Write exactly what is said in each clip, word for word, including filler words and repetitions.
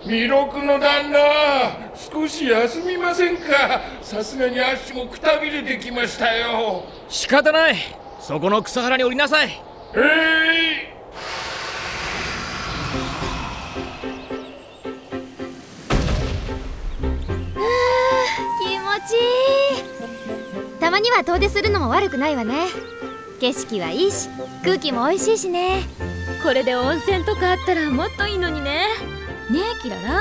弥勒の旦那、少し休みませんか。さすがに足もくたびれてきましたよ。 仕方ない。そこの草原に降りなさい。 えい、 気持ちいい。たまには遠出するのも悪くないわね。景色はいいし、空気も美味しいしね。 これで温泉とかあったらもっといいのにね。ねえキララ。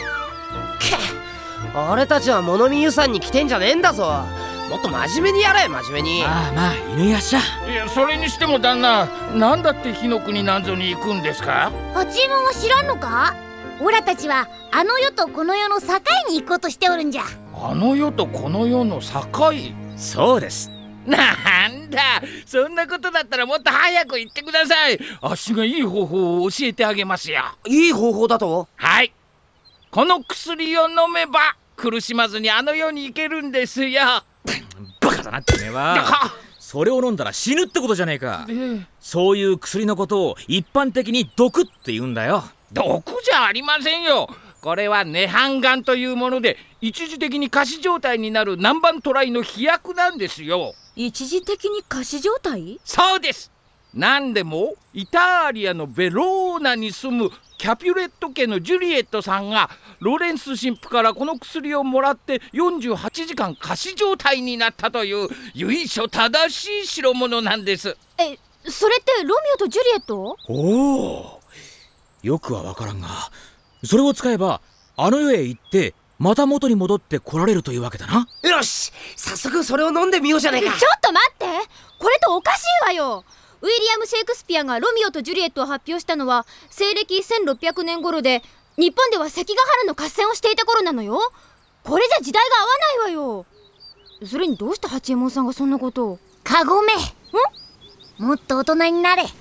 俺たちは物見湯山に来てんじゃねえんだぞ。もっと真面目にやれ、真面目に。 まあまあ犬やっしゃ。 いや、それにしても旦那、なんだって火の国なんぞに行くんですか。 八右衛門は知らんのか。オラたちはあの世とこの世の境に行こうとしておるんじゃ。 あの世とこの世の境。 そうです。 なんだ、そんなことだったらもっと早く言ってください。あっしがいい方法を教えてあげますよ。 いい方法だと。 はい、この薬を飲めば苦しまずにあの世に行けるんですよ。 バカだなってめえは。それを飲んだら死ぬってことじゃねえか。そういう薬のことを一般的に毒って言うんだよ。 毒じゃありませんよ。これは涅槃丸というもので、一時的に仮死状態になる南蛮渡来の飛躍なんですよ。 一時的に仮死状態？ そうです。なんでもイタリアのベローナに住むキャピュレット家のジュリエットさんがロレンス神父からこの薬をもらってよんじゅうはちじかん仮死状態になったという由緒正しい代物なんです。 え、それってロミオとジュリエット？ おお、よくはわからんが、それを使えばあの世へ行ってまた元に戻って来られるというわけだな。 よし、早速それを飲んでみようじゃねえか。 ちょっと待って、これとおかしいわよ。ウィリアム・シェイクスピアがロミオとジュリエットを発表したのは西暦せんろっぴゃくねん頃で、日本では関ヶ原の合戦をしていた頃なのよ。これじゃ時代が合わないわよ。それにどうして八右衛門さんがそんなことを。 カゴメん、もっと大人になれ。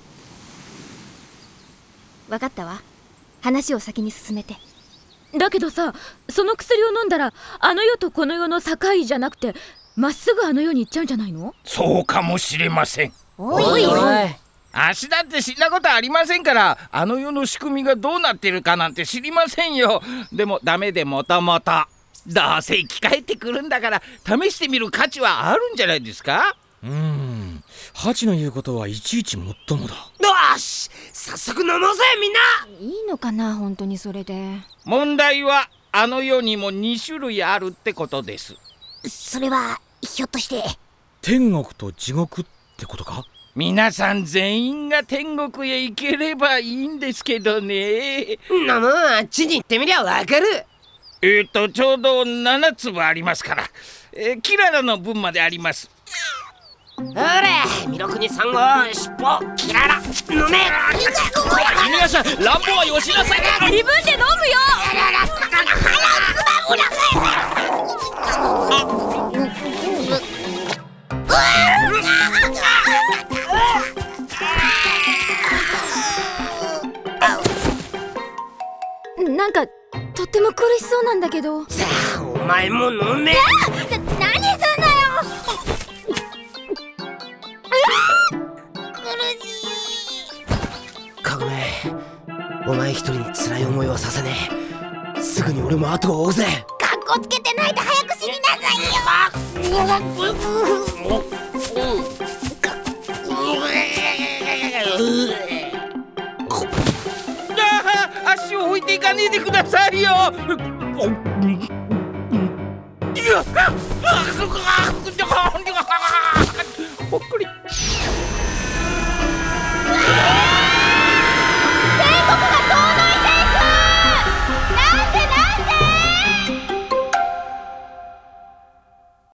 わかったわ。話を先に進めて。 だけどさ、その薬を飲んだらあの世とこの世の境じゃなくてまっすぐあの世に行っちゃうんじゃないの？ そうかもしれません。 おいおいおい、 あしだって知んなことありませんから、あの世の仕組みがどうなってるかなんて知りませんよ。でもダメでもともとどうせ生き返ってくるんだから試してみる価値はあるんじゃないですか。 うーん、ハチの言うことはいちいちもっともだ。 よし、早速飲もうぜみんな。 いいのかな、本当にそれで。 問題はあの世にもに種類あるってことです。 それはひょっとして天国と地獄ってことか？ 皆さん全員が天国へ行ければいいんですけどね。 なもんあっちに行ってみりゃわかる。 えーとちょうどななつぶありますから、えー、キララの分まであります。 ほれ、弥勒にさん号尻尾キララ飲め。 犬やしゃ、乱暴はよしなさい。 自分で飲むよ。 なんかとっても苦しそうなんだけど。 さあお前も飲め。 な、何すんのよ。 かごめ、お前一人に辛い思いはさせねえ。すぐに俺も後を追うぜ。 かっこつけてないで早く死になさいよ。 ああ、足を置いていかねえでくださいよ。いや、ああ